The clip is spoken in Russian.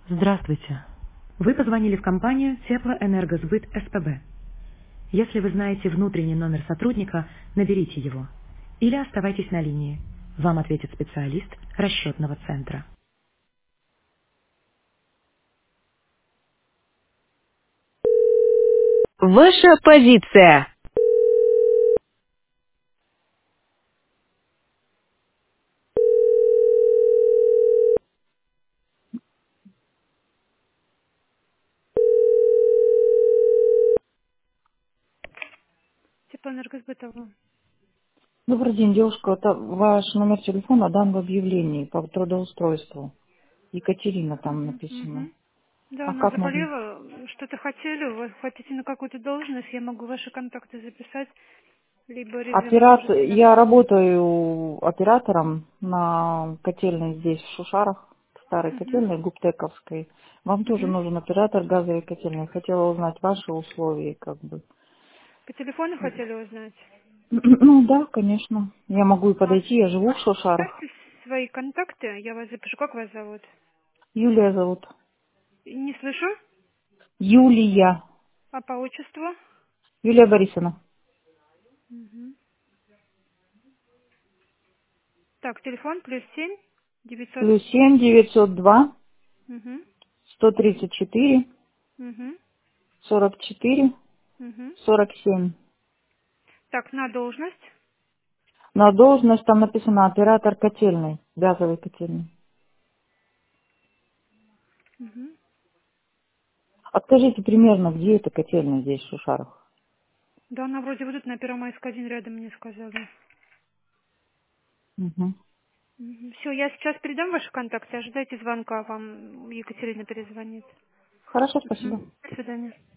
Здравствуйте. Вы позвонили в компанию Теплоэнергосбыт СПБ. Если вы знаете внутренний номер сотрудника, наберите его. Или оставайтесь на линии. Вам ответит специалист расчетного центра. Ваша позиция. Теплоэнергосбытово. Добрый день, девушка. Это ваш номер телефона дан в объявлении по трудоустройству. Екатерина там Мгм, написано. мгм. Да, А она как можно? заболела. Что-то хотели? Вы хотите на какую-то должность? Я могу ваши контакты записать, либо резюме можете. Я работаю оператором на котельной здесь, в Шушарах, старой Мгм, котельной, Гуптековской. Вам тоже мгм. нужен оператор газовой котельной. Хотела узнать ваши условия, как бы. По телефону хотели узнать? Ну да, конечно. Я могу и А подойти, я живу в Шушарах. оставьте свои контакты, я вас запишу. Как вас зовут? Юлия зовут. Не слышу. Юлия. А по отчеству? Юлия Борисовна. Мгм. Так, телефон +7 900. Плюс 7 902 Угу. 134 Угу. 44 Угу. 47. Так, на должность. На должность там написано оператор котельной, газовой котельной. Угу. А скажите примерно, где эта котельная здесь, в Шушарах? Да, она вроде вот тут на Первомайской 1 рядом мне сказали. Мгм. Все, я сейчас передам ваши контакты, ожидайте звонка, вам Екатерина перезвонит. Хорошо, спасибо. Мгм. До свидания.